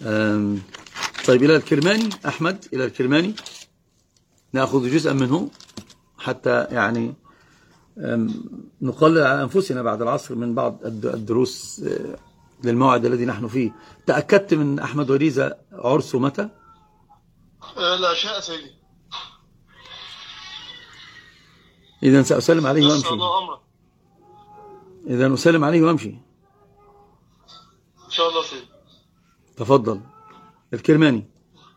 أم، طيب إلى الكرماني أحمد، إلى الكرماني نأخذ جزءا منه حتى يعني نقلل على أنفسنا بعد العصر من بعض الدروس للموعد الذي نحن فيه. تأكدت من أحمد وريزة عرسه متى؟ العشاء سيدي. إذن سأسلم عليه وأمشي. أمرك. إذن أسلم عليه وأمشي إن شاء الله سيدي. تفضل الكرماني.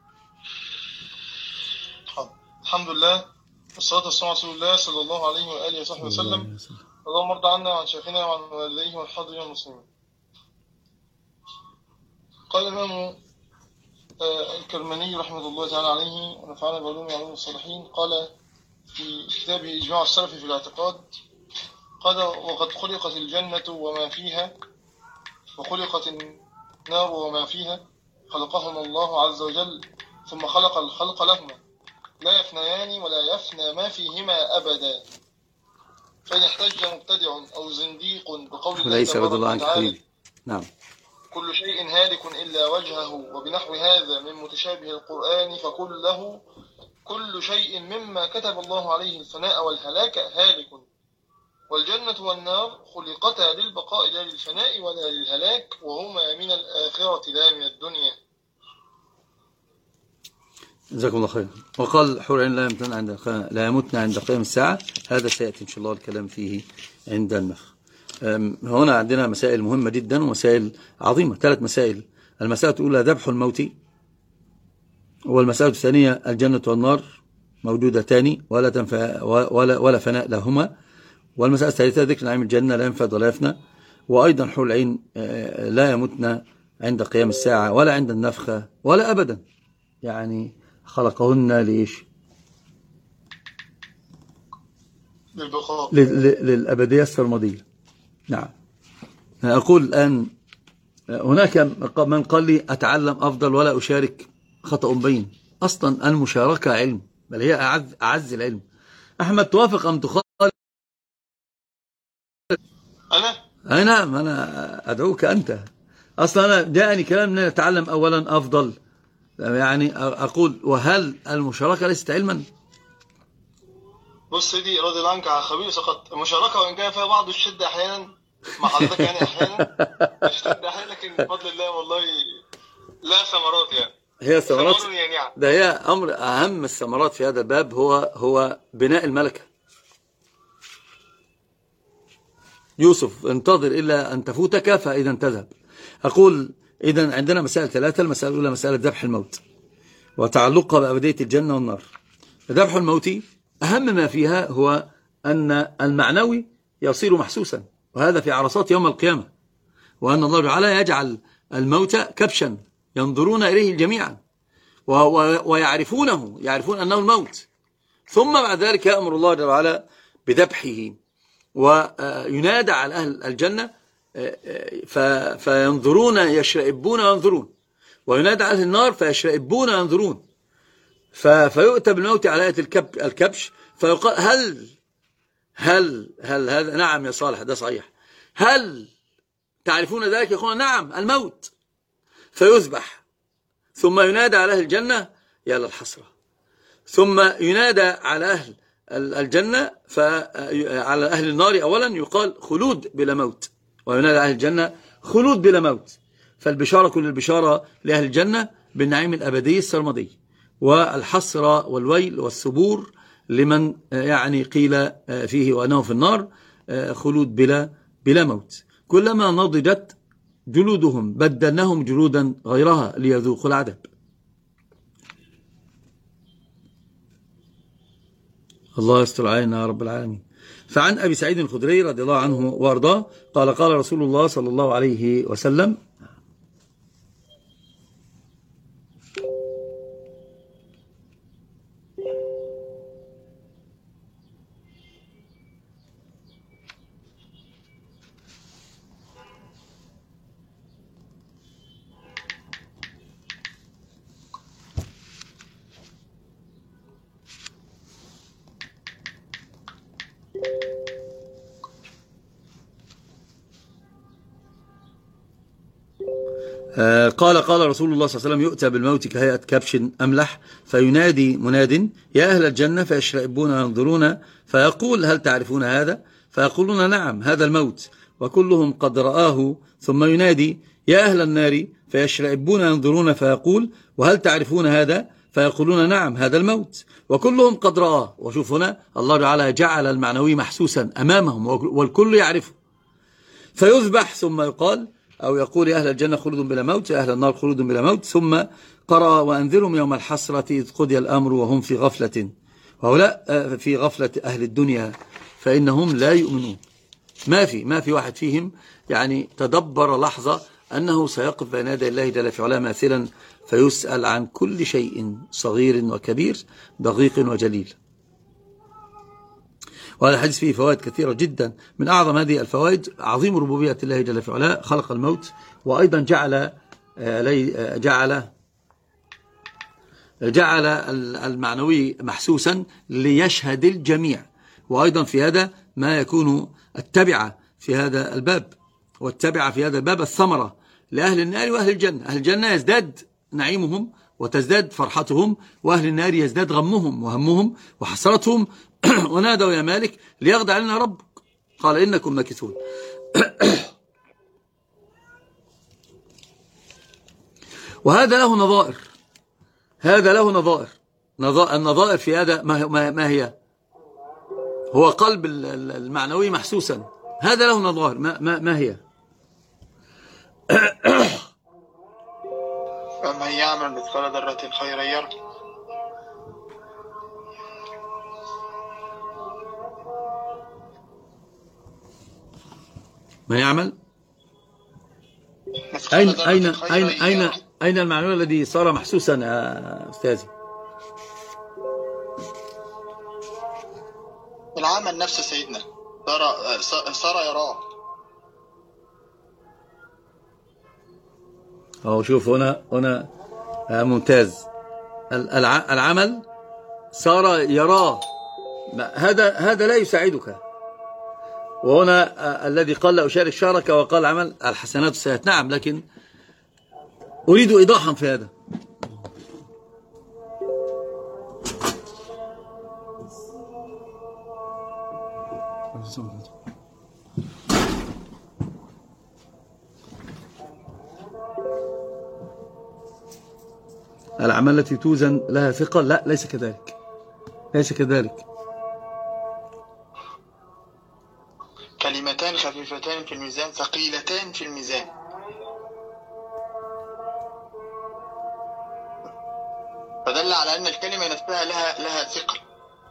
الحمد لله والصلاة والسلام على رسول الله صلى الله عليه وآله وصحبه وسلم. اللهم ارض عنا وعن شيخنا وعن والديه والحاضرين والمسلمين. قال الإمام الكرماني رحمة الله تعالى عليه ونفعنا بعلومه وعلوم الصالحين، قال في كتابه إجماع السلف في الاعتقاد، قال: وقد خلقت الجنة وما فيها وخلقت النار وما فيها، خلقهما الله عز وجل ثم خلق الخلق لهما، لا يفنيان ولا يفنى ما فيهما أبدا. فإن احتج مبتدع أو زنديق بقول الله تبارك وتعالى: نعم، كل شيء هالك إلا وجهه، وبنحو هذا من متشابه القرآن، فقل له: كل شيء مما كتب الله عليه الفناء والهلاك هالك، والجنة والنار خلقتا للبقاء لا للفناء ولا للهلاك، وهما من الآخرة لا من الدنيا. جزاكم الله خير. وقال حور عين لا يموتن عند قيام الساعة، هذا سيأتي إن شاء الله الكلام فيه عند النفخ. هنا عندنا مسائل مهمة جدا ومسائل عظيمة، 3 مسائل. المسألة الأولى ذبح الموت، والمسألة الثانية الجنة والنار موجودتان ولا فناء لهما، والمسألة الثالثة ذكر نعيم الجنة لا ينفد ولا يفنى، وأيضا حور العين لا يموتن عند قيام الساعة ولا عند النفخة ولا أبدا، يعني خلقهن ليش؟ للبقاء، للأبدية السرمدية. نعم. أقول الآن هناك من قال لي أتعلم أفضل ولا أشارك، خطأ بين. أصلا المشاركة علم، بل هي أعز العلم. أحمد توافق أم تخالف؟ أنا؟ نعم، أنا أدعوك أنت. أصلا أنا جاءني كلام أن نتعلم أولا أفضل، يعني أقول وهل المشاركة ليست علما؟ بص سيدي رضي الله عنك على خبير سقط، المشاركة وإن كان فيها بعض الشدة أحيانا مع حضرتك، يعني أحيانا الشدة أحيانا، لكن بفضل الله والله لا ثمرات، يعني هي ثمرات يعني ده هي أمر أهم الثمرات في هذا الباب هو بناء الملكة. يوسف انتظر إلا أن تفوتك فإذا تذهب. أقول إذن عندنا مسائل 3. المسألة الأولى مسألة ذبح الموت وتعلقها بأبدية الجنة والنار. ذبح الموت أهم ما فيها هو أن المعنوي يصير محسوسا، وهذا في عرصات يوم القيامة، وأن الله تعالى يجعل الموت كبشا ينظرون إليه جميعا يعرفون أنه الموت، ثم بعد ذلك يأمر الله تعالى بذبحه، وينادى على أهل الجنة فينظرون يشرئبون وينظرون، وينادى على أهل النار فيشرئبون وينظرون، فيؤتى بالموت على آية الكبش، فيقال هل هذا؟ نعم يا صالح، ده صحيح. هل تعرفون ذلك؟ يقولون نعم، الموت. فيذبح، ثم ينادى على أهل الجنة يا للحسرة، ثم ينادى على أهل الجنة على أهل النار أولا يقال خلود بلا موت، وينادى على أهل الجنة خلود بلا موت. فالبشارة كل البشارة لأهل الجنة بالنعيم الأبدي السرمدي، والحسرة والويل والثبور لمن يعني قيل فيه وأنه في النار خلود بلا موت. كلما نضجت جلودهم بدلناهم جلودا غيرها ليذوقوا العذاب. الله يستر علينا يا رب العالمين. فعن أبي سعيد الخدري رضي الله عنه وارضاه قال قال رسول الله صلى الله عليه وسلم: قال رسول الله صلى الله عليه وسلم: يؤتى بالموت كهيئة كبش أملح، فينادي مناد: يا أهل الجنة، فيشرئبون وينظرون، فيقول: هل تعرفون هذا؟ فيقولون: نعم، هذا الموت، وكلهم قد رآه. ثم ينادي: يا أهل النار، فيشرئبون وينظرون، فيقول: وهل تعرفون هذا؟ فيقولون: نعم، هذا الموت، وكلهم قد رآه. وشوف هنا الله تعالى جعل المعنوي محسوسا أمامهم والكل يعرفه. فيذبح ثم يقال أو يقول: يا أهل الجنة خلود بلا موت، يا أهل النار خلود بلا موت. ثم قرأ: وأنذرهم يوم الحسرة إذ قضي الأمر وهم في غفلة. وهؤلاء في غفلة أهل الدنيا، فإنهم لا يؤمنون. ما في واحد فيهم يعني تدبر لحظة أنه سيقف بين يدي الله جل في علاه ماثلا، فيسأل عن كل شيء صغير وكبير، دقيق وجليل. وهذا الحديث فيه فوائد كثيرة جدا. من أعظم هذه الفوائد عظيم ربوبية الله جل في علاه، خلق الموت، وأيضا جعل المعنوي محسوسا ليشهد الجميع. وأيضا في هذا ما يكون التبعة في هذا الباب، والتبعة في هذا الباب الثمرة لأهل النار وأهل الجنة. أهل الجنة يزداد نعيمهم وتزداد فرحتهم، وأهل النار يزداد غمهم وهمهم وحسرتهم. ونادوا: يا مالك ليقضي علينا ربك، قال: إنكم ماكثون. وهذا له نظائر، هذا له نظائر. النظائر في هذا ما هي؟ هو قلب المعنوي محسوسا، هذا له نظائر. ما هي؟ فمن يعمل مثقال ذرة خيرا يره. من يعمل أين المعنوي الذي صار محسوسا يا أستاذي؟ العمل نفسه سيدنا صار يراه. أو شوف هنا ممتاز. العمل صار يراه، هذا لا يساعدك. وهنا الذي قال: لا أشارك شارك، وقال: عمل الحسنات والسيئات. نعم، لكن أريد إيضاحا في هذا. الأعمال التي توزن لها ثقل، لا، ليس كذلك، ليس كذلك. كلمتان خفيفتان في الميزان ثقيلتان في الميزان. فدل على أن الكلمة نفسها لها ثقل.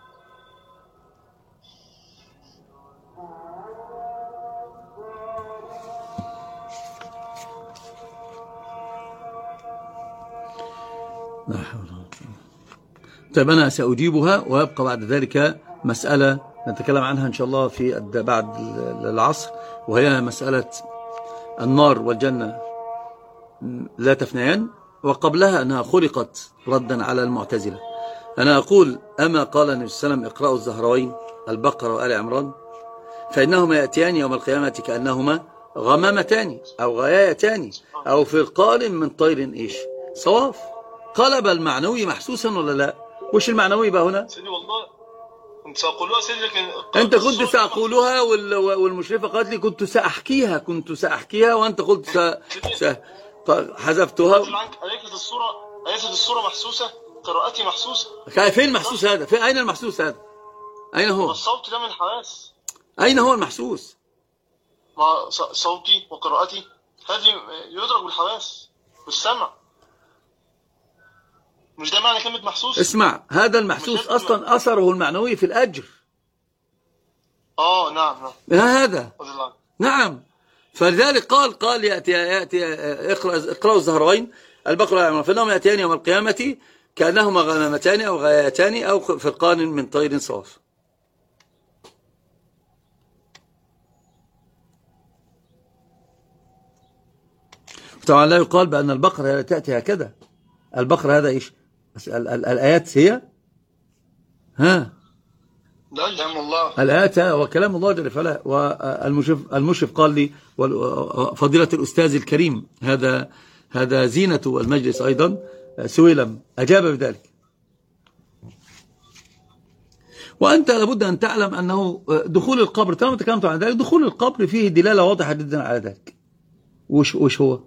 لا حول ولا قوة. طيب أنا سأجيبها، ويبقى بعد ذلك مسألة نتكلم عنها إن شاء الله في بعد العصر، وهي مسألة النار والجنة لا تفنيان، وقبلها أنها خلقت ردا على المعتزلة. أنا أقول: أما قال النبي صلى الله عليه وسلم: اقرأوا الزهروين البقرة وآل عمران، فإنهما يأتيان يوم القيامة كأنهما غمامتان أو غيايتان أو فرقان من طير إيش صواف. قلب المعنوي محسوسا ولا لا؟ وش المعنوي بقى هنا؟ سيدي والله كنت سأقولها سيدي، لكن أنت كنت سأقولها، والمشرفة قالت لي كنت سأحكيها، وأنت قلت حذفتها. أليست الصورة محسوسة؟ قراءتي محسوسة. فين محسوس هذا؟ أين المحسوس هذا؟ أين هو؟ والصوت ده من الحواس. أين هو المحسوس؟ مع صوتي وقراءتي هذه يدرك بالحواس والسمع. مش ده معنى كلمة محسوس؟ اسمع، هذا المحسوس أصلا أثره المعنوي في الأجر. نعم. هذا نعم. فلذلك قال يأتي اقرأوا الزهروين البقرة والعمران، فإنهم يأتيان يوم القيامة كأنهما غمامتان أو غيايتان أو فرقان من طير صواف. طبعا لا يقال بأن البقرة تأتي هكذا. البقرة هذا إيش؟ الآيات هي لا كلام الله. الآيات وكلام الله جل وعلا. والمشرف قال لي، فضيلة الأستاذ الكريم هذا هذا زينة المجلس أيضا. سويلم أجاب بذلك. وأنت لابد أن تعلم أنه دخول القبر، طالما تكلمت عن ذلك، دخول القبر فيه دلالة واضحة جدا على ذلك. وش هو؟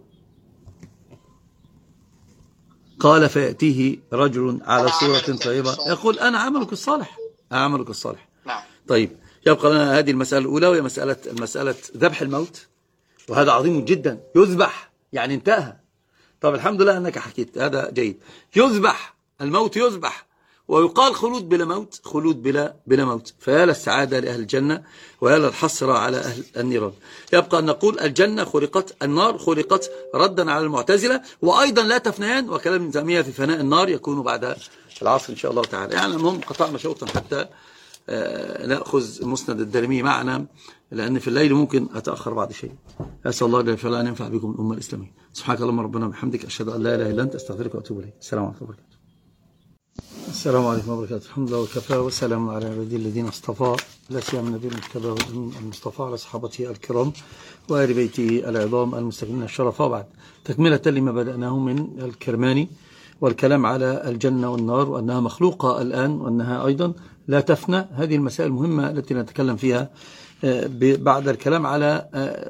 قال فيأتيه رجل على صورة طيبة يقول أنا عملك الصالح، أعملك الصالح. طيب، يبقى لنا هذه المسألة الأولى، وهي مسألة ذبح الموت، وهذا عظيم جدا. يذبح يعني انتهى. طب الحمد لله أنك حكيت، هذا جيد. يذبح الموت، يذبح، ويقال خلود بلا موت، خلود بلا موت. فيا للسعادة لأهل الجنة، ويا للحسرة على أهل النيران. يبقى أن نقول الجنة خلقت، النار خلقت، ردا على المعتزلة. وأيضا لا تفنيان، وكلام ابن تيمية في فناء النار يكون بعد العصر إن شاء الله تعالى. يعني المهم قطعنا شوطا حتى نأخذ مسند الدارمي معنا، لأن في الليل ممكن أتأخر بعض شيء. أسأل الله جل وعلا أن ينفع بكم الأمة الإسلامية. سبحانك اللهم ربنا وبحمدك، أشهد أن لا إله إلا أنت، أستغفرك وأتوب إليك. السلام عليكم ورحمة الله وبركاته. السلام عليكم وبركاته. الحمد لله وكفى، والسلام على عباده الذين اصطفى، لا سيما النبي المجتبى المصطفى، على صحابته الكرام وآل بيته العظام المستكملين الشرف. وبعد، تكملة لما بدأناه من الكرماني والكلام على الجنة والنار، وأنها مخلوقة الآن، وأنها أيضا لا تفنى. هذه المسائل المهمة التي نتكلم فيها بعد الكلام على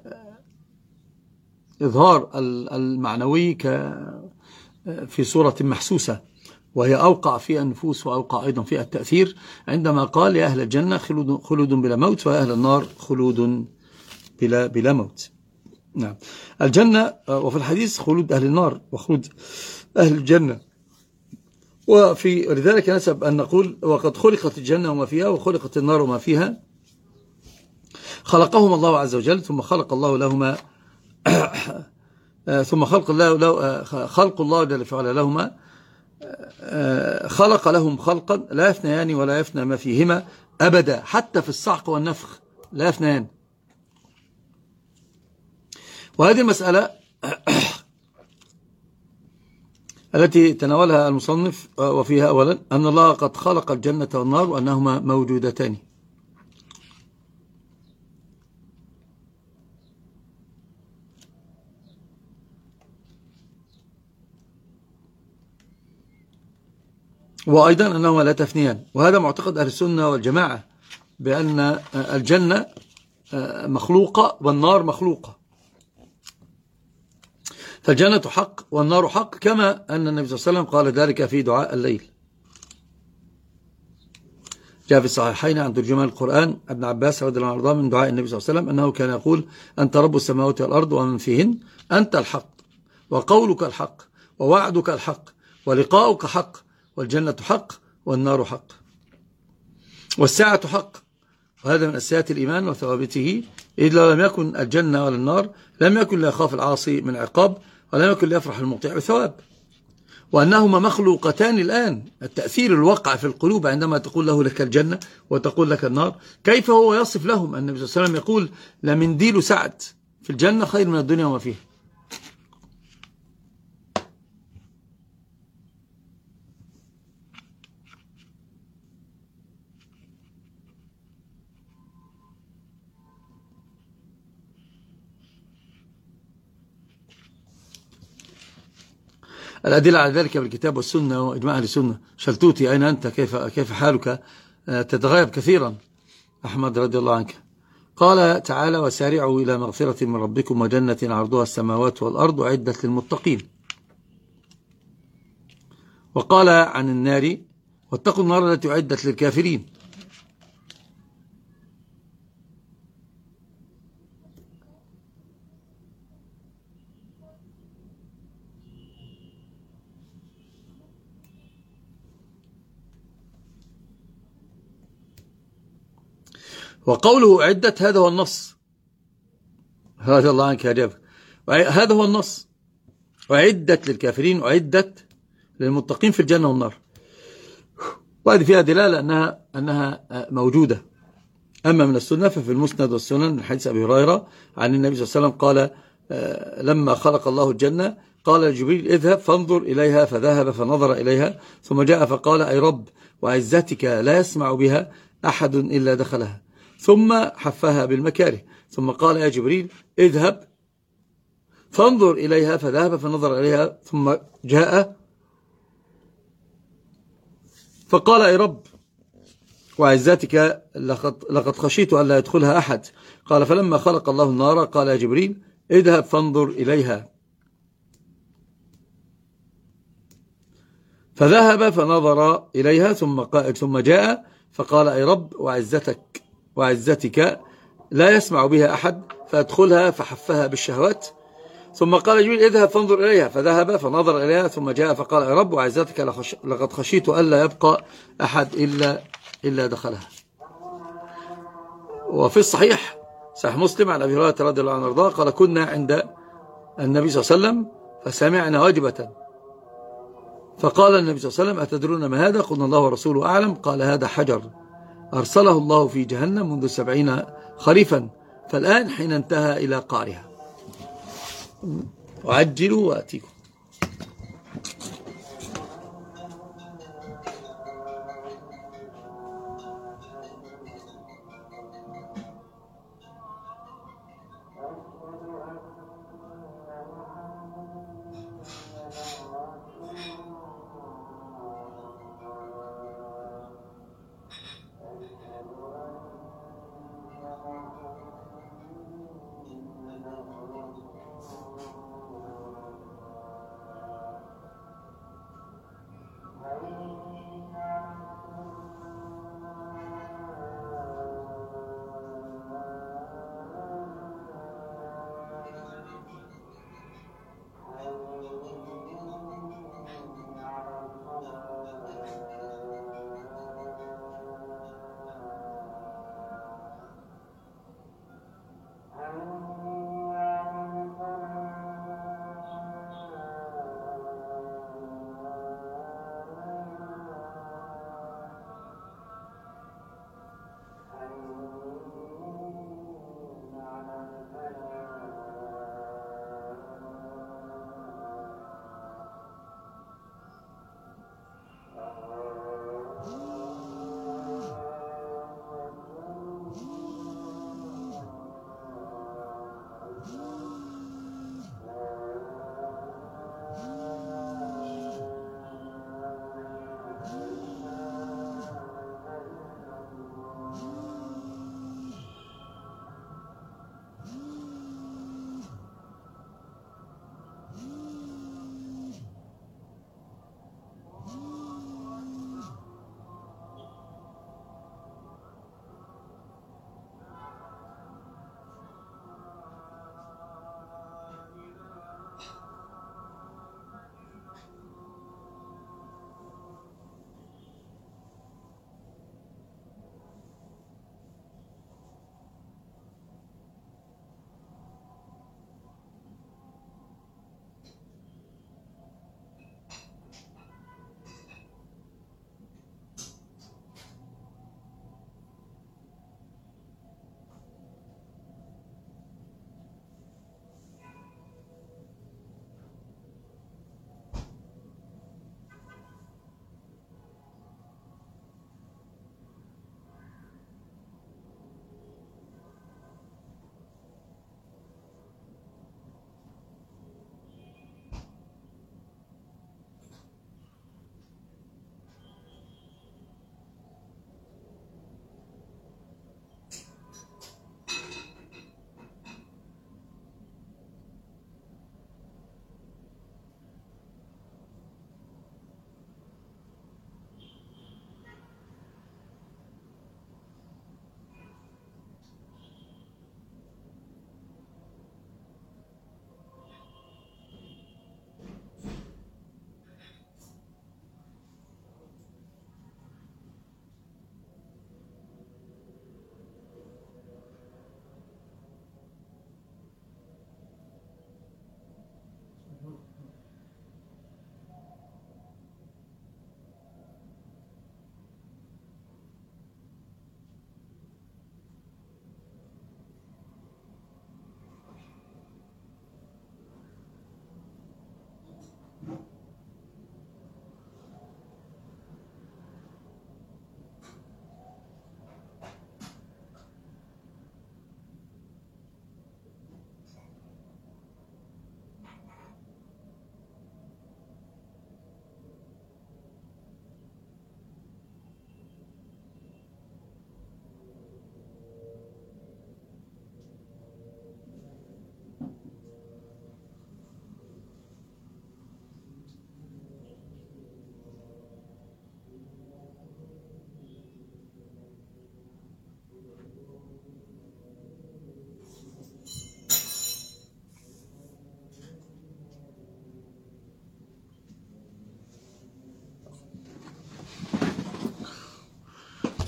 إظهار المعنوي في صورة محسوسة، وهي أوقع في النفوس وأوقع أيضا في التأثير، عندما قال يا أهل الجنة خلود بلا موت، ويا أهل النار خلود بلا موت. نعم، الجنة، وفي الحديث خلود أهل النار وخلود أهل الجنة. ولذلك نسب أن نقول وقد خلقت الجنة وما فيها، وخلقت النار وما فيها، خلقهم الله عز وجل، ثم خلق الله لهما ثم خلق الله جل وعلا لهما، خلق لهم خلقا لا يفنيان ولا يفنى ما فيهما أبدا، حتى في الصعق والنفخ لا يفنيان. وهذه المسألة التي تناولها المصنف، وفيها أولا أن الله قد خلق الجنة والنار وأنهما موجودتان. وأيضا أنهما لا تفنيان. وهذا معتقد أهل السنة والجماعة، بأن الجنة مخلوقة والنار مخلوقة. فالجنة حق والنار حق، كما أن النبي صلى الله عليه وسلم قال ذلك في دعاء الليل. جاء في الصحيحين عن ترجمان القرآن ابن عباس رضي الله عنه من دعاء النبي صلى الله عليه وسلم أنه كان يقول أنت رب السماوات والأرض ومن فيهن، أنت الحق، وقولك الحق، ووعدك الحق، ولقاؤك حق، والجنة حق، والنار حق، والساعة حق. وهذا من أساسيات الإيمان وثوابته، إذ لو لم يكن الجنة ولا النار لم يكن لا يخاف العاصي من عقاب، ولم يكن ليفرح المطيع بثواب. وأنهما مخلوقتان الآن. التأثير الواقع في القلوب عندما تقول له لك الجنة وتقول لك النار، كيف هو يصف لهم؟ النبي صلى الله عليه وسلم يقول لمنديل سعد في الجنة خير من الدنيا وما فيها. الأدلة على ذلك بالكتاب والسنة وإجماع أهل السنة. شلتوتي أين أنت؟ كيف حالك؟ تتغيب كثيرا. أحمد رضي الله عنك قال تعالى وسارعوا إلى مغفرة من ربكم وجنة عرضها السماوات والأرض أعدت للمتقين. وقال عن النار واتقوا النار التي أعدت للكافرين. وقوله أعدت هذا هو النص. هذا الله عنك يا جابر، هذا هو النص. أعدت للكافرين، أعدت للمتقين في الجنة والنار. وهذه فيها دلالة أنها موجودة. أما من السنة ففي المسند والسنن من حديث أبي هريرة عن النبي صلى الله عليه وسلم قال لما خلق الله الجنة قال لجبريل اذهب فانظر إليها، فذهب فنظر إليها، ثم جاء فقال أي رب وعزتك لا يسمع بها أحد إلا دخلها، ثم حفها بالمكاره، ثم قال يا جبريل اذهب فانظر إليها. فذهب فنظر إليها ثم جاء فقال أي رب وعزتك لقد خشيت أن لا يدخلها أحد. قال فلما خلق الله النار قال يا جبريل اذهب فانظر إليها. فذهب فنظر إليها ثم جاء فقال أي رب وعزتك لا يسمع بها أحد فأدخلها فحفها بالشهوات. ثم قال جبريل اذهب فانظر إليها. فذهب فنظر إليها ثم جاء فقال أي رب وعزتك لقد خشيت ألا يبقى أحد إلا دخلها. وفي الصحيح صحيح مسلم عن أبي هريرة رضي الله عنه وارضاه قال كنا عند النبي صلى الله عليه وسلم فسمعنا وجبة فقال النبي صلى الله عليه وسلم أتدرون ما هذا؟ قلنا الله ورسوله أعلم. قال هذا حجر أرسله الله في جهنم منذ 70 خريفا فالآن حين انتهى إلى قعرها. وعجلوا وأتيكم.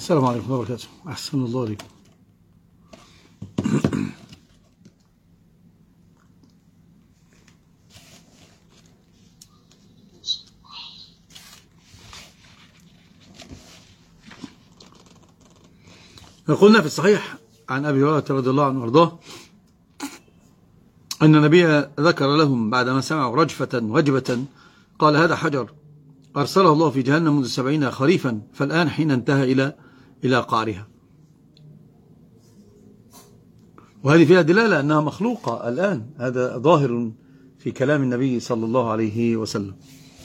السلام عليكم ورحمة الله وبركاته. أحسن الله عليكم. قلنا في الصحيح عن أبي هريرة رضي الله عنه وارضاه أن النبي ذكر لهم بعدما سمعوا رجفة وجبة قال: هذا حجر أرسله الله في جهنم منذ 70 خريفا، فالآن حين انتهى إلى قعرها. وهذه فيها دلالة أنها مخلوقة الآن، هذا ظاهر في كلام النبي صلى الله عليه وسلم.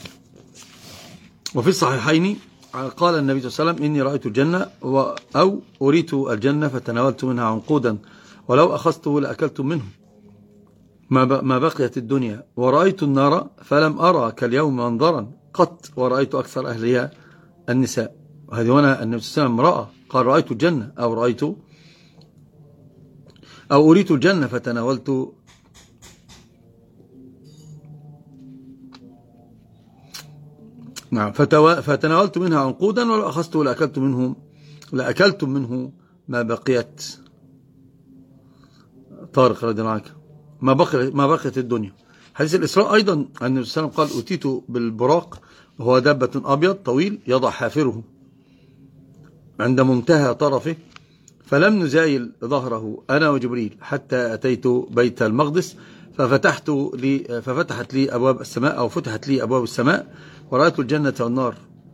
وفي الصحيحين قال النبي صلى الله عليه وسلم: إني رأيت الجنة أو أريت الجنة فتناولت منها عنقودا، ولو أخذته لأكلت منه ما بقيت الدنيا، ورأيت النار فلم أرى كاليوم منظرا قط، ورأيت أكثر أهلها النساء. وهذه هنا النبي صلى الله عليه وسلم رأى، قال: رأيت الجنة أو أريت الجنة فتناولت نعم فتناولت منها عنقودا، ولو أخذته لأكلتم منه ما بقيت. طارق رضي الله عنك ما بقيت الدنيا. حديث الإسراء أيضا أن النبي صلى الله عليه وسلم قال: أتيت بالبراق وهو دابة أبيض طويل يضع حافره عند منتهى طرفه، فلم نزايل ظهره أنا وجبريل حتى أتيت بيت المقدس، ففتحت لي أبواب السماء، أو فتحت لي أبواب السماء، ورأيت الجنة والنار.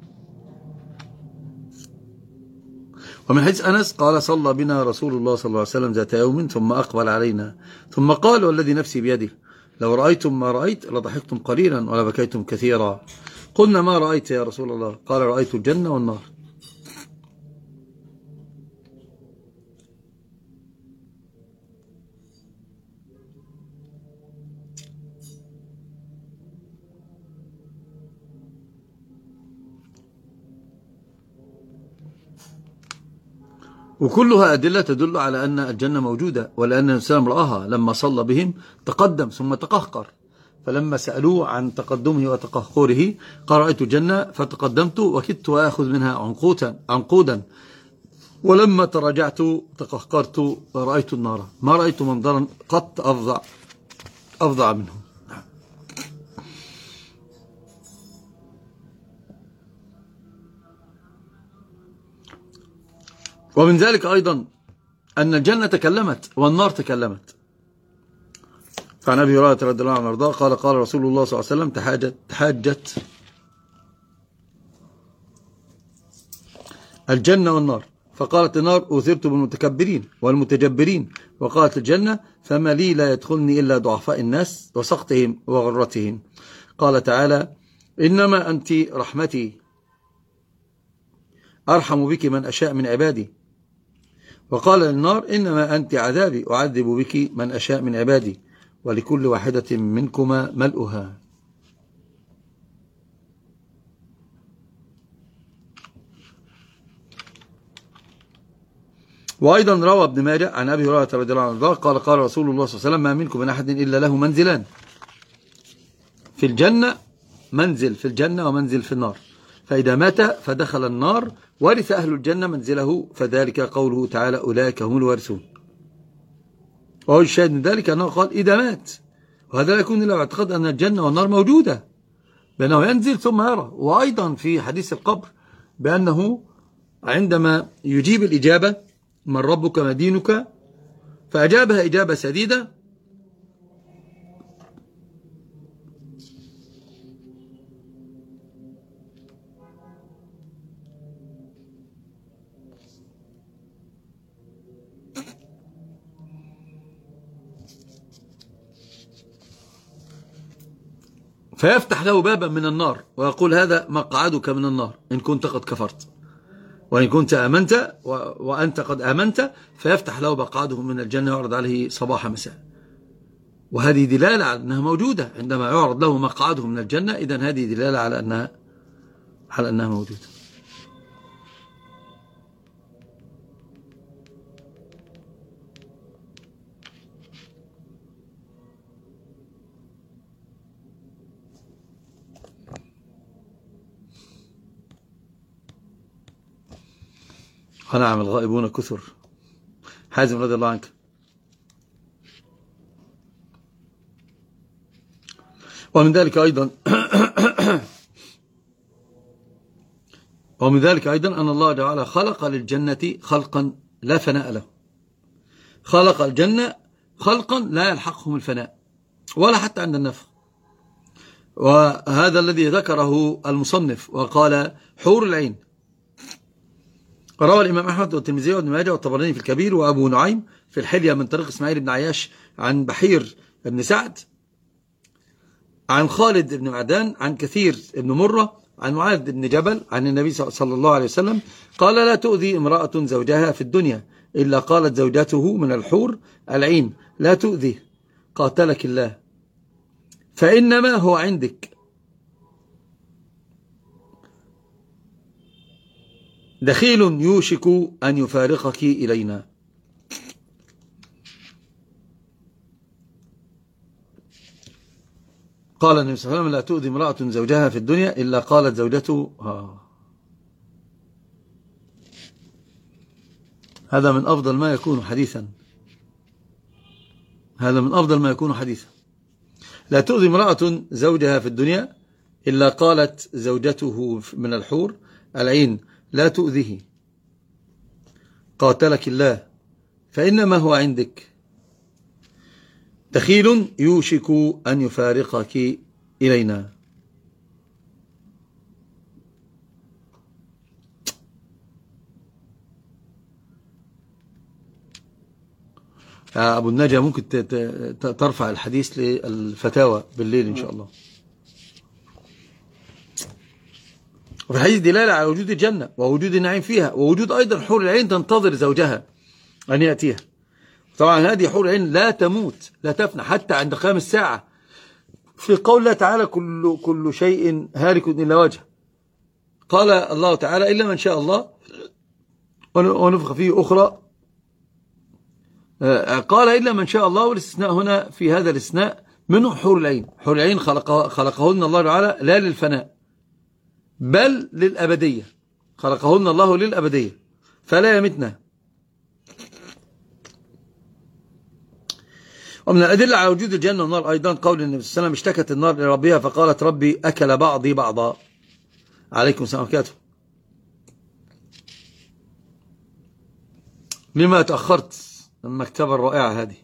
ومن حديث أنس قال: صلى بنا رسول الله صلى الله عليه وسلم ذات يوم ثم أقبل علينا ثم قال: والذي نفسي بيده لو رأيتم ما رأيت لضحكتم قليلا ولبكيتم كثيرا. قلنا: ما رأيت يا رسول الله؟ قال: رأيت الجنة والنار. وكلها أدلة تدل على أن الجنة موجودة، ولأن الإنسان رآها لما صلى بهم تقدم ثم تقهقر، فلما سألوه عن تقدمه وتقهقره قال: رأيت الجنة فتقدمت وكدت وأخذ منها عنقودا، ولما تراجعت تقهقرت ورأيت النار، ما رأيت منظرا قط أفظع منه. ومن ذلك أيضا أن الجنة تكلمت والنار تكلمت. فعن أبي هريرة رضي الله عنه وارضاه قال: قال رسول الله صلى الله عليه وسلم: تحاجت الجنة والنار، فقالت النار: أثرت بالمتكبرين والمتجبرين، وقالت الجنة: فما لي لا يدخلني إلا ضعفاء الناس وسقطهم وغرتهم. قال تعالى: إنما أنت رحمتي أرحم بك من أشاء من عبادي. وقال للنار: إنما أنت عذابي أعذب بك من أشاء من عبادي، ولكل واحدة منكما ملؤها. وأيضا روى ابن ماجه عن أبي هريرة رضي الله عنه قال: قال رسول الله صلى الله عليه وسلم: ما منكم من أحد إلا له منزلان في الجنة، منزل في الجنة ومنزل في النار، فإذا مات فدخل النار ورث أهل الجنة منزله، فذلك قوله تعالى: أولئك هم الوارثون. وهو الشاهد من ذلك أنه قال: إذا مات، وهذا لا يكون إلا اعتقاد أن الجنة والنار موجودة، بأنه ينزل ثم يرى. وأيضا في حديث القبر بأنه عندما يجيب الإجابة: من ربك ما دينك، فأجابها إجابة سديدة، فيفتح له بابا من النار ويقول: هذا مقعدك من النار إن كنت قد كفرت، وإن كنت آمنت وأنت قد آمنت، فيفتح له مقعده من الجنة ويعرض عليه صباح مساء. وهذه دلالة على أنها موجودة، عندما يعرض له مقعده من الجنة، إذن هذه دلالة على أنها موجودة. ونعم الغائبون كثر. حازم رضي الله عنك. ومن ذلك أيضا أن الله تعالى خلق للجنة خلقا لا فناء له. خلق الجنة خلقا لا يلحقهم الفناء ولا حتى عند النفخ. وهذا الذي ذكره المصنف وقال حور العين. روى الإمام أحمد والترمذي وابن ماجه والطبراني في الكبير وأبو نعيم في الحلية من طريق إسماعيل بن عياش عن بحير بن سعد عن خالد بن معدان عن كثير بن مرة عن معاذ بن جبل عن النبي صلى الله عليه وسلم قال لا تؤذي امرأة زوجها في الدنيا إلا قالت زوجته من الحور العين لا تؤذي قاتلك الله فإنما هو عندك دخيل يوشك أن يفارقك إلينا. قال النبي صلى الله عليه وسلم لا تؤذي امرأة زوجها في الدنيا إلا قالت زوجته هذا من أفضل ما يكون حديثا. هذا من أفضل ما يكون حديثا. لا تؤذي امرأة زوجها في الدنيا إلا قالت زوجته من الحور العين لا تؤذيه قاتلك الله فإنما هو عندك دخيل يوشك أن يفارقك إلينا. يا أبو النجا ممكن ترفع الحديث للفتاوى بالليل إن شاء الله. وفي الحديث دلالة على وجود الجنة ووجود النعيم فيها ووجود أيضا حور العين تنتظر زوجها أن يأتيها. طبعا هذه حور العين لا تموت لا تفنى حتى عند قيام الساعة. في قول الله تعالى كل شيء هالك إلا وجهه. قال الله تعالى إلا من شاء الله ونفخ فيه أخرى. قال إلا من شاء الله والاستثناء هنا في هذا الاستثناء منه حور العين. حور العين خلقهن الله تعالى لا للفناء بل للأبدية. خلقهن الله للأبدية فلا يمتنا. ومن الأدلة على وجود الجنة والنار أيضا قول النبي صلى الله عليه وسلم اشتكت النار لربها فقالت ربي أكل بعضي بعضا. عليكم السلام عليكم. لما تأخرت المكتبة الرائعة هذه.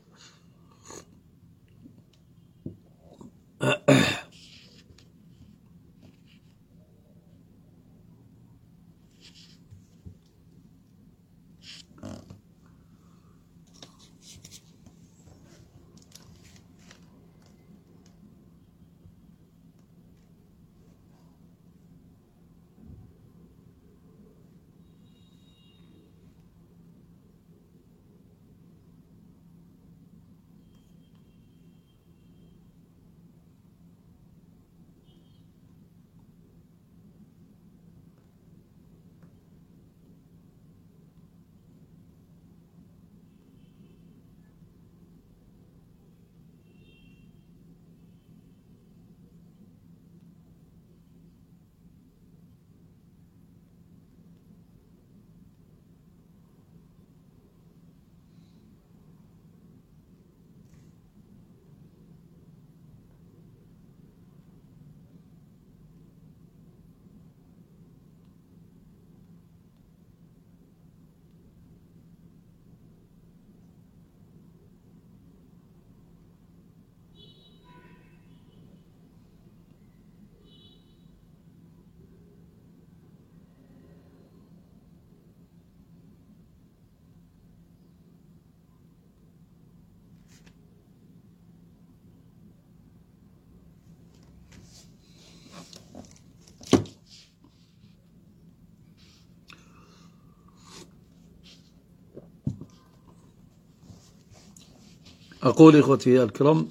أقول إخوتي الكرام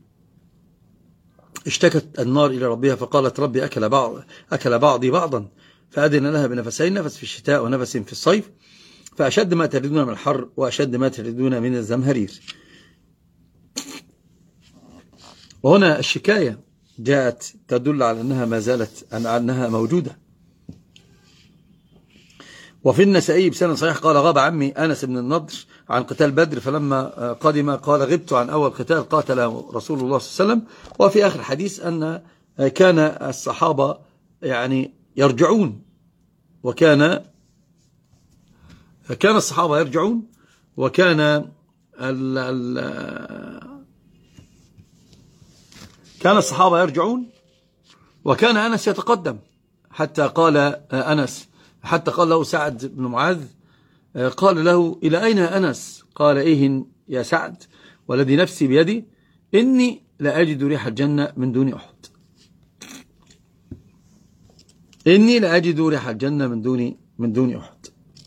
اشتكت النار إلى ربها فقالت ربي أكل بعضي بعضا فأذن لها بنفسين نفس في الشتاء ونفس في الصيف فأشد ما تردون من الحر وأشد ما تردون من الزمهرير. وهنا الشكاية جاءت تدل على أنها ما زالت أنها موجودة. وفي النسائي بسند صحيح قال غاب عمي أنس بن النضر عن قتال بدر، فلما قدم قال غبت عن أول قتال قاتل رسول الله صلى الله عليه وسلم. وفي آخر الحديث أن كان الصحابة يعني يرجعون، كان الصحابة يرجعون، وكان كان الصحابة يرجعون، وكان أنس يتقدم حتى قال له سعد بن معاذ، قال له إلى أين يا أنس؟ قال إيه يا سعد والذي نفسي بيدي إني لا أجد ريح الجنة من دون أحد، إني لا أجد ريح الجنة من دون أحد.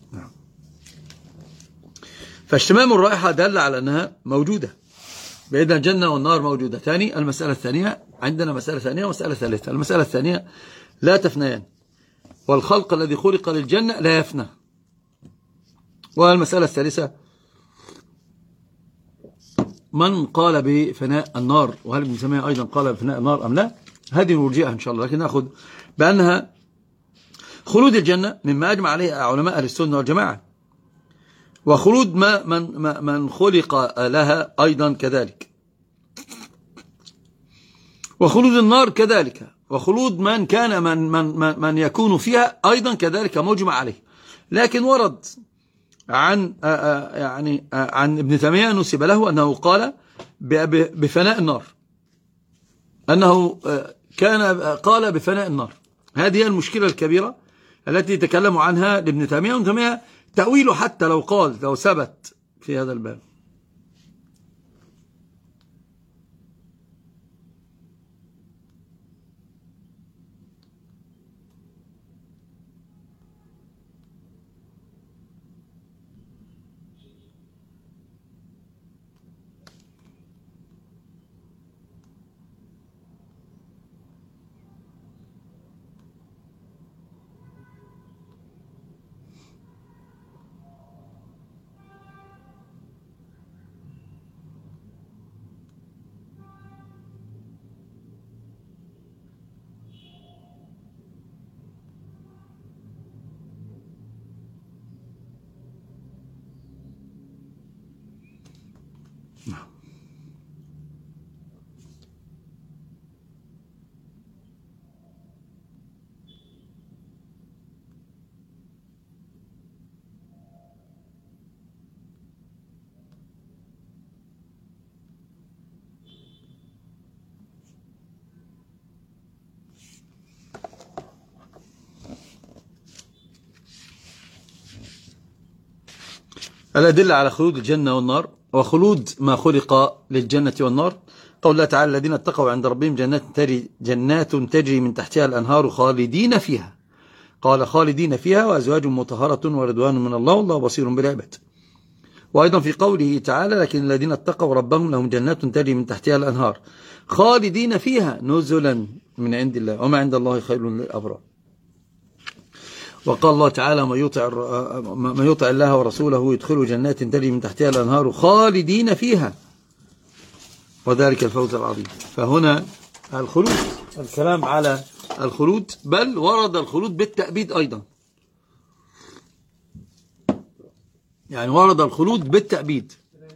فاشتمام الرائحة دل على أنها موجودة، بأن الجنة والنار موجودتان. المسألة الثانية، عندنا مسألة ثانية ومسألة ثالثة. المسألة الثانية لا تفنيان، والخلق الذي خلق للجنة لا يفنى. والمسألة الثالثة من قال بفناء النار، وهل ابن سمية أيضا قال بفناء النار أم لا؟ هذه نرجئها إن شاء الله، لكن نأخذ بأنها خلود الجنة مما أجمع عليه علماء أهل السنة والجماعة، وخلود من خلق لها أيضا كذلك، وخلود النار كذلك، وخلود من كان من يكون فيها أيضا كذلك مجمع عليه. لكن ورد عن ابن تيمية نسب له أنه قال بفناء النار، أنه قال بفناء النار. هذه هي المشكلة الكبيرة التي تكلموا عنها لابن تيمية، وابن تيمية تأويله حتى لو ثبت في هذا الباب. الأدلة على خلود الجنة والنار وخلود ما خلق للجنة والنار، قول الله تعالى الذين اتقوا عند ربهم جنات تجري من تحتها الأنهار خالدين فيها، قال خالدين فيها وأزواج مطهرة ورضوان من الله والله بصير بالعباد. وأيضا في قوله تعالى لكن الذين اتقوا ربهم لهم جنات تجري من تحتها الأنهار خالدين فيها نزلا من عند الله وما عند الله خير للأبرار. وقال الله تعالى من يطع الله ورسوله يدخل جنات تجري من تحتها الأنهار خالدين فيها وذلك الفوز العظيم. فهنا الخلود، الكلام على الخلود، بل ورد الخلود بالتأبيد أيضا، يعني ورد الخلود بالتأبيد.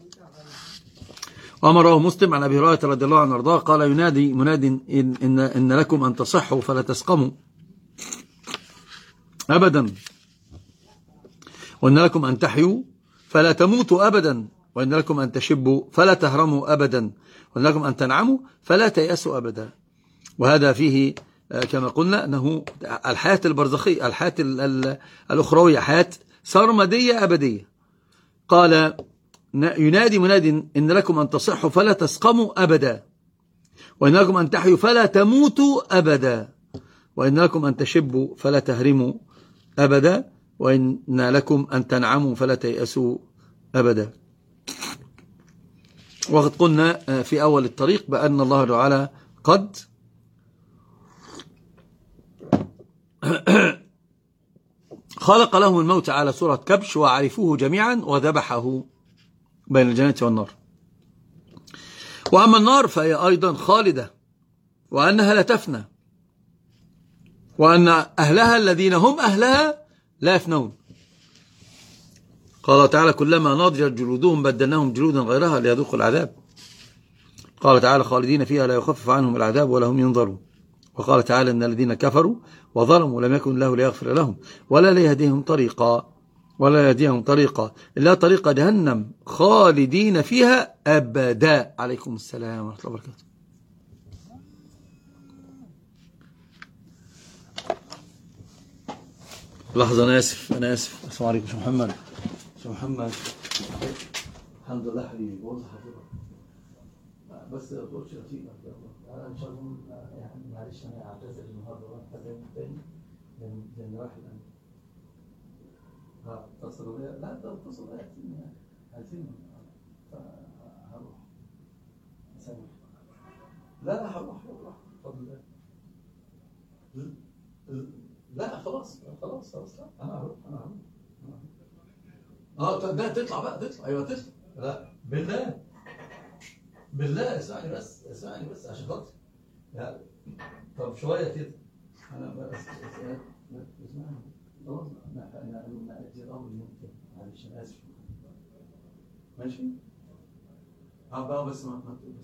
وأمره مسلم عن أبي هريرة رضي الله عنه وارضاه قال ينادي مناد إن لكم أن تصحوا فلا تسقموا أبدا، وإن لكم أن تحيوا فلا تموتوا أبدا، وإن لكم أن تشبوا فلا تهرموا أبدا، وإن لكم أن تنعموا فلا تيأسوا أبدا. وهذا فيه كما قلنا أنه الحياة البرزخية، الحياة الأخروية حياة سرمدية أبدية. قال ينادي مناد إن لكم أن تصحوا فلا تسقموا أبدا، وإن لكم أن تحيوا فلا تموتوا أبدا، وإن لكم أن تشبوا فلا تهرموا أبدا، وإن لكم أن تنعموا فلا تيأسوا أبدا. وقد قلنا في أول الطريق بأن الله تعالى قد خلق لهم الموت على صورة كبش وعرفوه جميعا وذبحه بين الجنة والنار. وأما النار فهي أيضا خالدة، وأنها لا تفنى، وأن أهلها الذين هم أهلها لا يفنون. قال تعالى كلما نضجت جلودهم بدلناهم جلودا غيرها ليذوقوا العذاب. قال تعالى خالدين فيها لا يخفف عنهم العذاب ولا هم ينظرون. وقال تعالى إن الذين كفروا وظلموا لم يكن له ليغفر لهم ولا ليهديهم طريقا إلا طريق جهنم خالدين فيها أبدا. عليكم السلام ورحمة الله وبركاته. لحظة أنا آسف السلام عليكم. شو محمد الحمد لله حبيبي والله حبيبي بس تقولش رفيقك انا ان شاء الله يعني معلش انا اعتذر النهارده واعتذر تاني لان واحد اتصلوا بيا لا ده اتصلوا بيا عايزين هروح سامح لا هروح بفضل الله لا خلاص لا انا هروح طب لا تطلع بقى ايوه تطلع لا بالله اسمعني بس عشان خاطر يعني طب شويه كده انا بس اسمعني خلاص انا ادي الامر ممكن معلش انا اسف ماشي بقى بس ما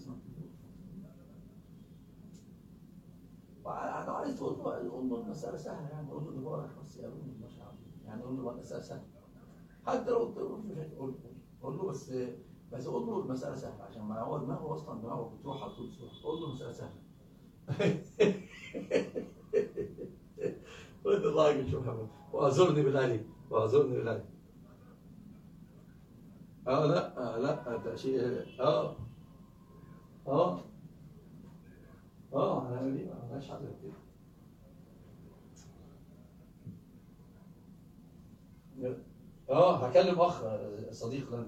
انا عايز تقول له المساله سهله يعني قول له اللي هو بس يعني قول له المساله سهله حتى لو مش هتقول قول له بس قول له المسألة سهلة عشان ما هو دماغه أصلا دماغه بتروح على طول قول له المسألة سهلة. وأنت الله يجزيك محمد وأعذرني بالله لا ده شيء هنعمل إيه؟ مالهاش حل كده. هكلم أخ صديق لنا.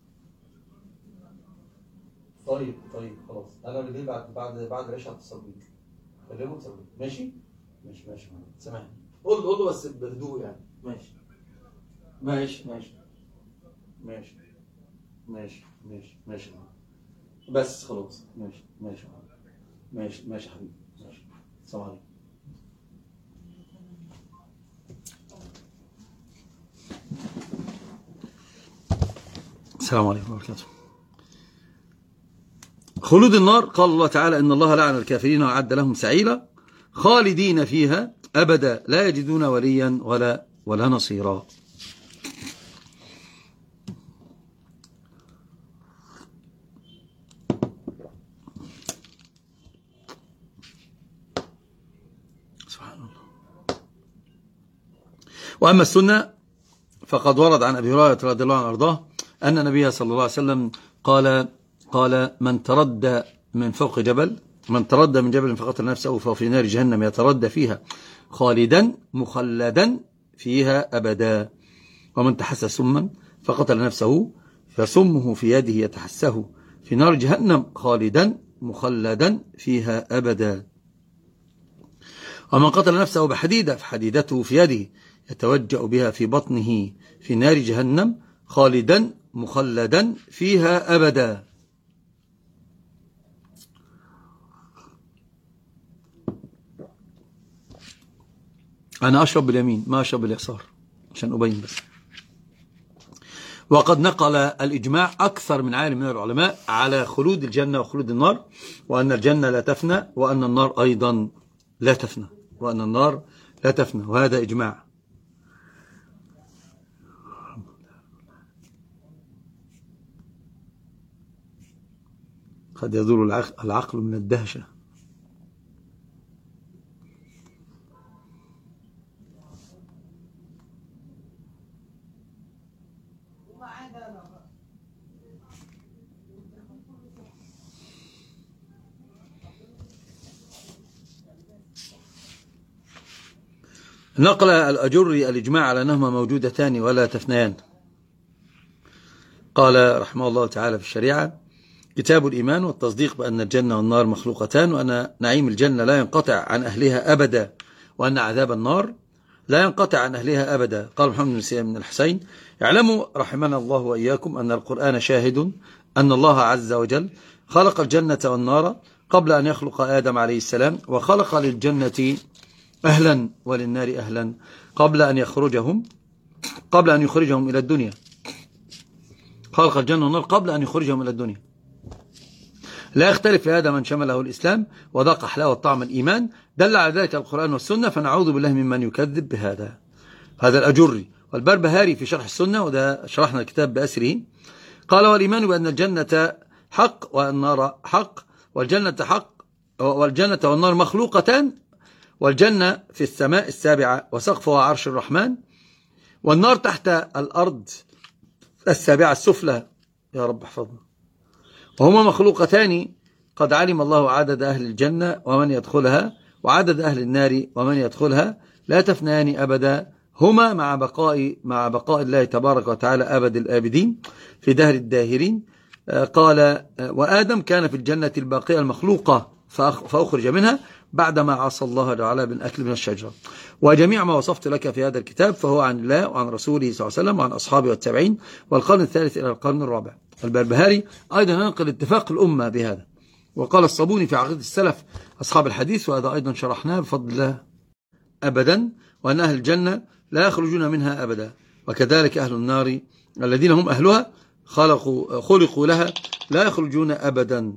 طيب خلاص انا بالليل بعد العشاء هتصل بيك كلمه وتصل ماشي سامحني قول له بس بهدوء يعني ماشي بس خلاص ماشي حبيبي ماشي. السلام عليكم. السلام عليكم ورحمة الله وبركاته. خلود النار قال الله تعالى إن الله لعن الكافرين وأعد لهم سعيرا خالدين فيها أبدا لا يجدون وليا ولا نصيرا. سبحان الله. وأما السنة فقد ورد عن أبي هريرة رضي الله عنه وأرضاه أن النبي صلى الله عليه وسلم قال من تردى من فوق جبل من تردى من جبل فقتل نفسه فهو في نار جهنم يتردى فيها خالدا مخلدا فيها أبدا. ومن تحسى سما فقتل نفسه فسمه في يده يتحسه في نار جهنم خالدا مخلدا فيها أبدا. ومن قتل نفسه بحديدة فحديدته في يده يتوجأ بها في بطنه في نار جهنم خالدا مخلدا فيها أبدا. أنا أشرب باليمين ما أشرب باليسار عشان أبين بس. وقد نقل الإجماع أكثر من عالم من العلماء على خلود الجنة وخلود النار وأن الجنة لا تفنى وأن النار أيضا لا تفنى وهذا إجماع. قد يدور العقل من الدهشة. نقل الأجري الإجماع على أنهما موجودتان ولا تفنيان. قال رحمه الله تعالى في الشريعة كتاب الإيمان والتصديق بأن الجنة والنار مخلوقتان وأن نعيم الجنة لا ينقطع عن أهلها أبدا وأن عذاب النار لا ينقطع عن أهلها أبدا. قال محمد بن الحسين اعلموا رحمنا الله وإياكم أن القرآن شاهد أن الله عز وجل خلق الجنة والنار قبل أن يخلق آدم عليه السلام وخلق للجنة أهلا وللنار أهلا قبل أن يخرجهم إلى الدنيا خلق الجنة والنار قبل أن يخرجهم إلى الدنيا. لا يختلف في هذا من شمله الإسلام وذاق حلاوة طعم الإيمان، دل على ذلك القرآن والسنة، فنعوذ بالله ممن يكذب بهذا. هذا الأجري. والبربهاري في شرح السنة، وده شرحنا الكتاب بأسره، قال: والإيمان بأن الجنة حق والنار حق، والجنة والنار مخلوقتان، والجنة في السماء السابعة وسقفها عرش الرحمن، والنار تحت الأرض السابعة السفلى، يا رب احفظنا، وهما مخلوقتان قد علم الله عدد أهل الجنة ومن يدخلها، وعدد أهل النار ومن يدخلها، لا تفنيان أبدا، هما مع بقاء الله تبارك وتعالى أبد الآبدين في دهر الداهرين. قال: وآدم كان في الجنة الباقية المخلوقة فأخرج منها بعدما عصى الله تعالى بالأكل من الشجرة. وجميع ما وصفت لك في هذا الكتاب فهو عن الله وعن رسوله صلى الله عليه وسلم وعن أصحابه والتابعين والقرن الثالث إلى القرن الرابع. البربهاري أيضا ينقل اتفاق الأمة بهذا. وقال الصابوني في عقيدة السلف أصحاب الحديث، وهذا أيضا شرحناه بفضل الله أبدا، وأن أهل الجنة لا يخرجون منها أبدا، وكذلك أهل النار الذين هم أهلها خلقوا لها لا يخرجون أبدا.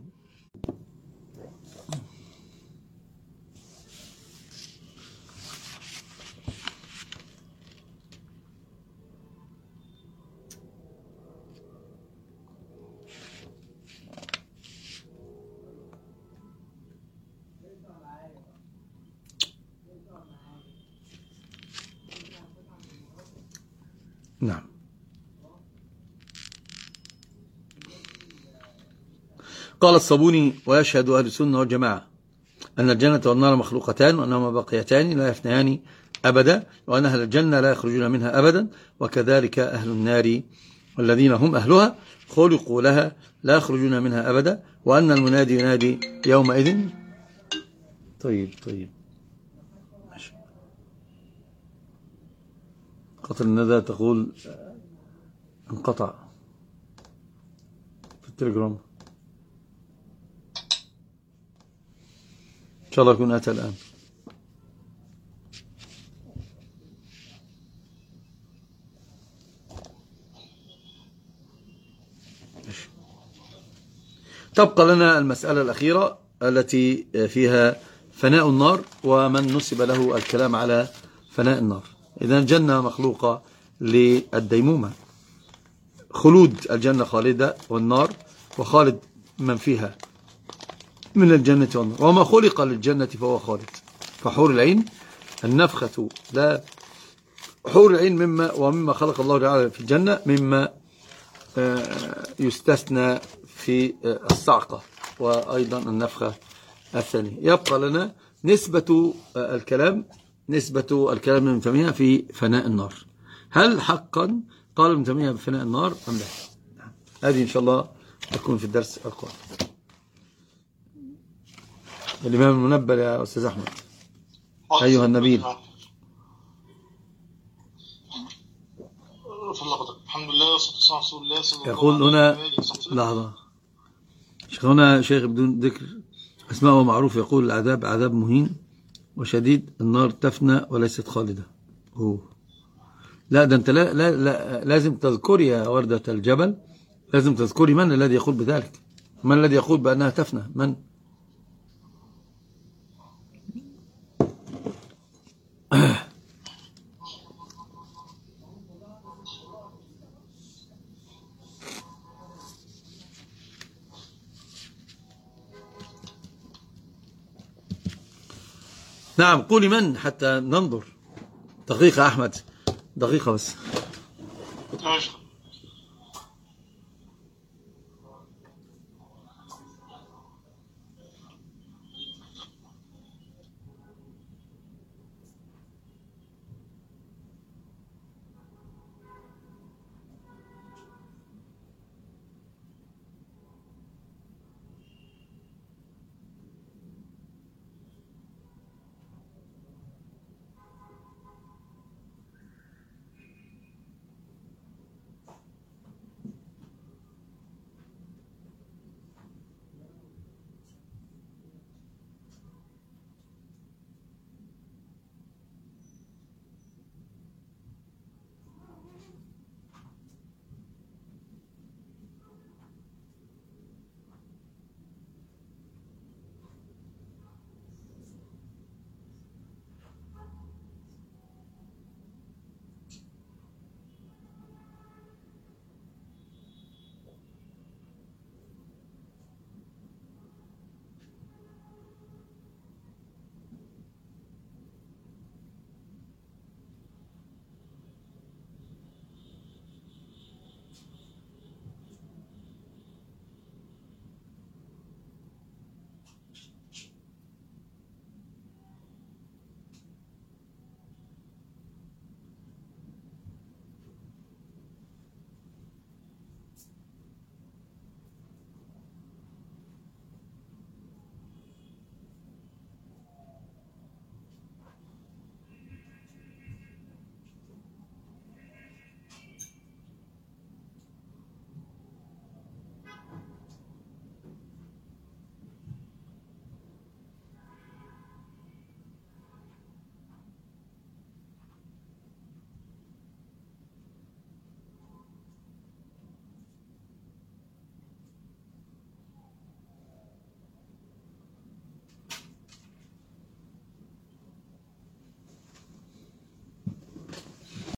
نعم. قال الصابوني: ويشهد أهل السنة والجماعة أن الجنة والنار مخلوقتان، وأنهما باقيتان لا يفنيان أبدا، وأن أهل الجنة لا يخرجون منها أبدا، وكذلك أهل النار والذين هم أهلها خلقوا لها لا يخرجون منها أبدا، وأن المنادي ينادي يومئذ. طيب قطر الندى تقول انقطع في التليجرام، إن شاء الله يكون أتى الآن. تبقى لنا المسألة الأخيرة التي فيها فناء النار ومن نسب له الكلام على فناء النار. إذن الجنة مخلوقة للديمومة، خلود الجنة خالدة، والنار وخالد من فيها من الجنة والنار، وما خلق للجنة فهو خالد. فحور العين النفخة لا حور العين ومما خلق الله تعالى في الجنة مما يستثنى في الصعقة وأيضا النفخة الثانية. يبقى لنا نسبة الكلام من تيمية في فناء النار. هل حقا قال ابن تيمية بفناء النار أم لا؟ هذه إن شاء الله تكون في الدرس القادم. الإمام المنبل يا أستاذ أحمد أيها النبيل. الحمد لله والصلاة والسلام على رسول الله صلى الله عليه وسلم. يقول هنا لحظة، هنا شيخ بدون ذكر اسمه معروف يقول: العذاب عذاب مهين وشديد، النار تفنى وليست خالدة. لا ده أنت لا لازم تذكري يا وردة الجبل، لازم تذكري من الذي يقول بذلك، من الذي يقول بأنها تفنى، من؟ نعم قولي من حتى ننظر. دقيقة أحمد، دقيقة بس.